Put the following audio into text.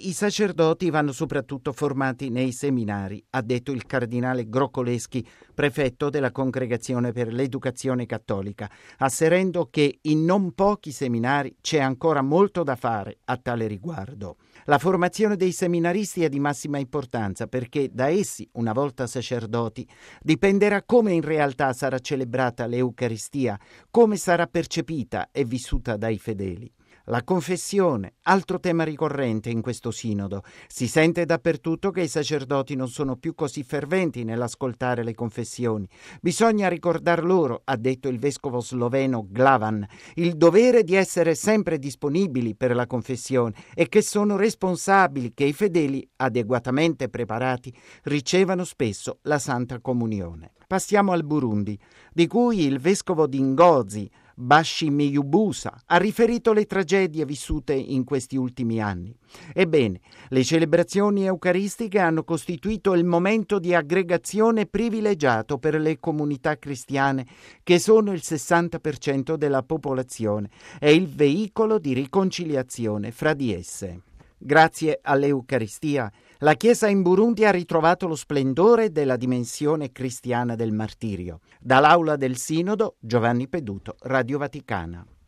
I sacerdoti vanno soprattutto formati nei seminari, ha detto il cardinale Groccoleschi, prefetto della Congregazione per l'Educazione Cattolica, asserendo che in non pochi seminari c'è ancora molto da fare a tale riguardo. La formazione dei seminaristi è di massima importanza perché da essi, una volta sacerdoti, dipenderà come in realtà sarà celebrata l'Eucaristia, come sarà percepita e vissuta dai fedeli. La confessione, altro tema ricorrente in questo sinodo. Si sente dappertutto che i sacerdoti non sono più così ferventi nell'ascoltare le confessioni. Bisogna ricordar loro, ha detto il vescovo sloveno Glavan, il dovere di essere sempre disponibili per la confessione e che sono responsabili che i fedeli, adeguatamente preparati, ricevano spesso la Santa Comunione. Passiamo al Burundi, di cui il vescovo di Ngozi, Bashimiyubusa, ha riferito le tragedie vissute in questi ultimi anni. Ebbene, le celebrazioni eucaristiche hanno costituito il momento di aggregazione privilegiato per le comunità cristiane, che sono il 60% della popolazione, e il veicolo di riconciliazione fra di esse. Grazie all'Eucaristia, la Chiesa in Burundi ha ritrovato lo splendore della dimensione cristiana del martirio. Dall'aula del Sinodo, Giovanni Peduto, Radio Vaticana.